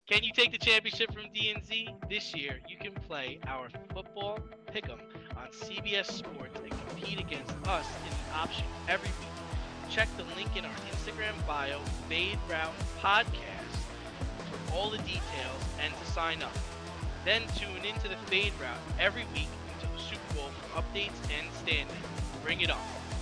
Can you take the championship from DNZ? This year, you can play our football pick'em on CBS Sports and compete against us in the option every week. Check the link in our Instagram bio, Fade Route Podcast, for all the details and to sign up. Then tune into the Fade Route every week until the Super Bowl for updates and standings. Bring it on.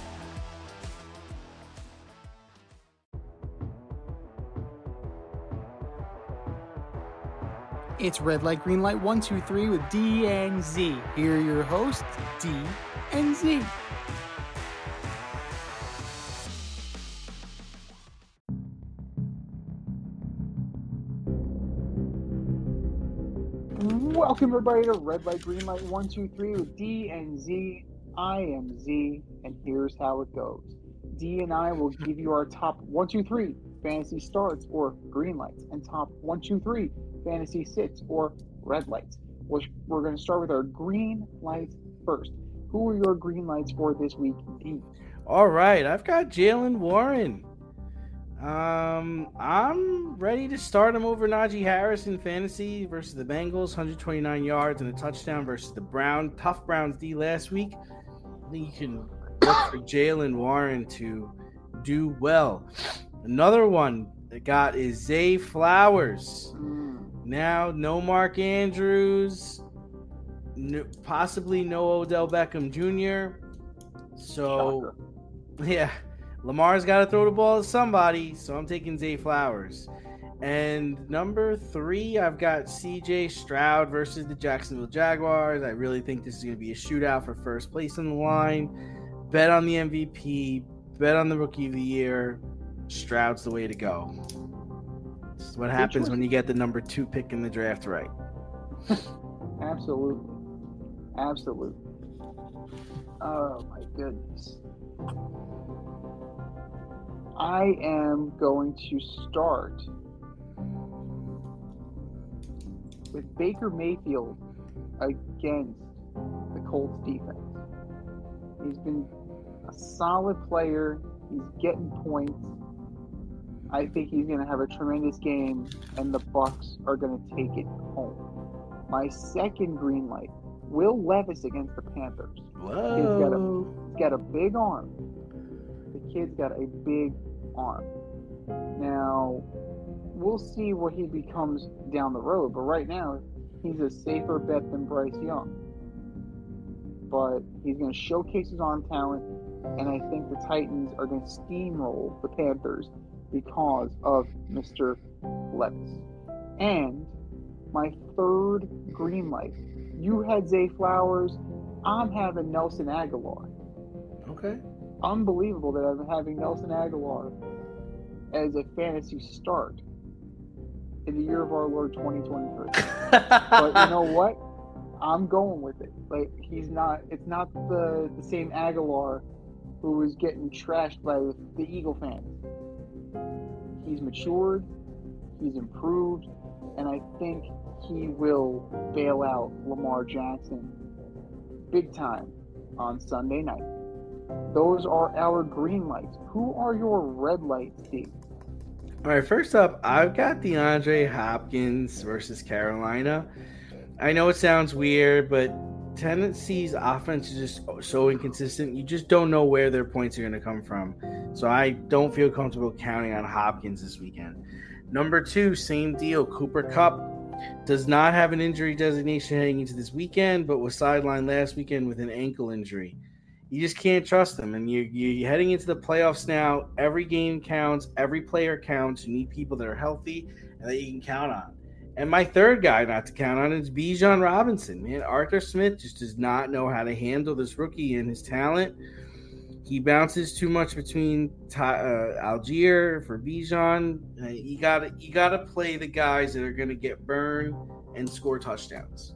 It's Red Light, Green Light 123 with D and Z. Here are your hosts, D and Z. Welcome everybody to Red Light, Green Light 123 with D and Z. I am Z, and here's how it goes. D and I will give you our top 1, 2, 3 fantasy starts or green lights, and top 1, 2, 3 fantasy sits or red lights. We're going to start with our green lights first. Who are your green lights for this week, D? All right, I've got Jaylen Warren. I'm ready to start him over Najee Harris in fantasy versus the Bengals, 129 yards and a touchdown versus the tough Browns D last week. I think you can look for Jaylen Warren to do well. Another one that got is Zay Flowers. Now, no Mark Andrews, possibly no Odell Beckham Jr. So, yeah, Lamar's got to throw the ball to somebody, so I'm taking Zay Flowers. And number 3, I've got CJ Stroud versus the Jacksonville Jaguars. I really think this is going to be a shootout for first place on the line. Bet on the MVP, bet on the Rookie of the Year. Stroud's the way to go. This is what happens when you get the number 2 pick in the draft right. Absolutely. Oh my goodness. I am going to start with Baker Mayfield against the Colts defense. He's been a solid player. He's getting points. I think he's going to have a tremendous game, and the Bucs are going to take it home. My second green light, Will Levis against the Panthers. Whoa. He's got a big arm. The kid's got a big arm. Now, we'll see what he becomes down the road, but right now, he's a safer bet than Bryce Young. But he's going to showcase his arm talent, and I think the Titans are going to steamroll the Panthers because of Mr. Levis. And my third green light. You had Zay Flowers. I'm having Nelson Aguilar. Okay. Unbelievable that I'm having Nelson Aguilar as a fantasy start in the year of our Lord 2023. But you know what? I'm going with it. Like, it's not the same Aguilar who was getting trashed by the Eagle fans. He's matured, he's improved, and I think he will bail out Lamar Jackson big time on Sunday night. Those are our green lights. Who are your red lights, Steve? All right, first up, I've got DeAndre Hopkins versus Carolina. I know it sounds weird, but Tennessee's offense is just so inconsistent. You just don't know where their points are going to come from. So I don't feel comfortable counting on Hopkins this weekend. Number 2, same deal. Cooper Kupp does not have an injury designation heading into this weekend, but was sidelined last weekend with an ankle injury. You just can't trust them. And you're heading into the playoffs now. Every game counts. Every player counts. You need people that are healthy and that you can count on. And my third guy not to count on is Bijan Robinson. Man, Arthur Smith just does not know how to handle this rookie and his talent. He bounces too much between Algier for Bijan. You gotta play the guys that are going to get burned and score touchdowns.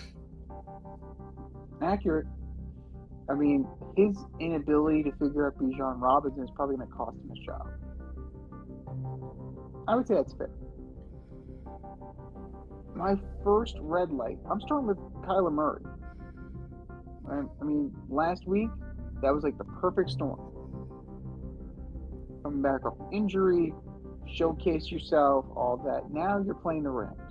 Accurate. I mean, his inability to figure out Bijan Robinson is probably going to cost him his job. I would say that's fair. My first red light, I'm starting with Kyler Murray. I mean, last week, that was like the perfect storm. Coming back off injury, showcase yourself, all that. Now you're playing the Rams.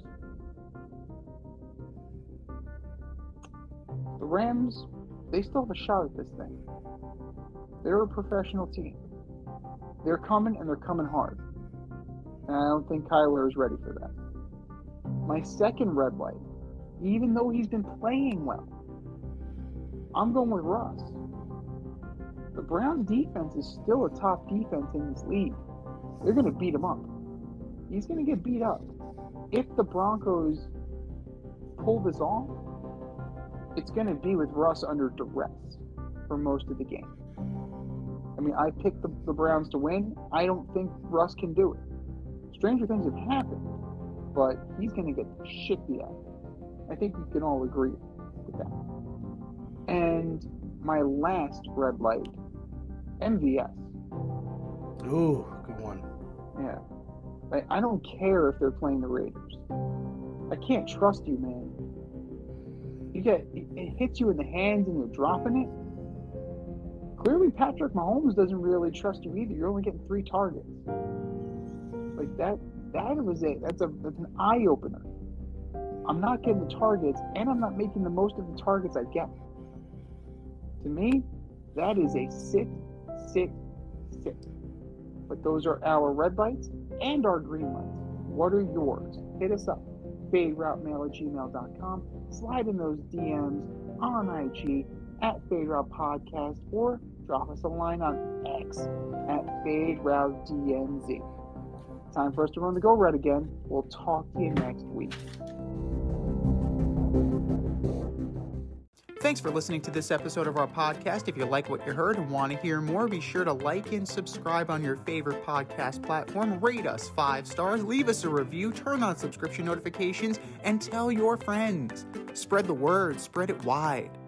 The Rams, they still have a shot at this thing. They're a professional team. They're coming, and they're coming hard. And I don't think Kyler is ready for that. My second red light, even though he's been playing well, I'm going with Russ. The Browns defense is still a top defense in this league. They're going to beat him up. He's going to get beat up. If the Broncos pull this off, it's going to be with Russ under duress for most of the game. I mean, I picked the Browns to win. I don't think Russ can do it. Stranger things have happened, but he's going to get the shit beat out. I think we can all agree with that. And my last red light, MVS. Ooh, good one. Yeah. I don't care if they're playing the Raiders. I can't trust you, man. It hits you in the hands and you're dropping it. Clearly, Patrick Mahomes doesn't really trust you either. You're only getting 3 targets. Like that's an eye opener. I'm not getting the targets, and I'm not making the most of the targets I get. To me, that is a sit. But those are our red lights and our green lights. What are yours? Hit us up. faderoutemail@gmail.com. Slide in those DMs on IG @FadeRoutePodcast, or drop us a line on X @FadeRouteDNZ. Time for us to run the Go Red again. We'll talk to you next week. Thanks for listening to this episode of our podcast. If you like what you heard and want to hear more, be sure to like and subscribe on your favorite podcast platform. Rate us 5 stars, leave us a review, turn on subscription notifications, and tell your friends. Spread the word, spread it wide.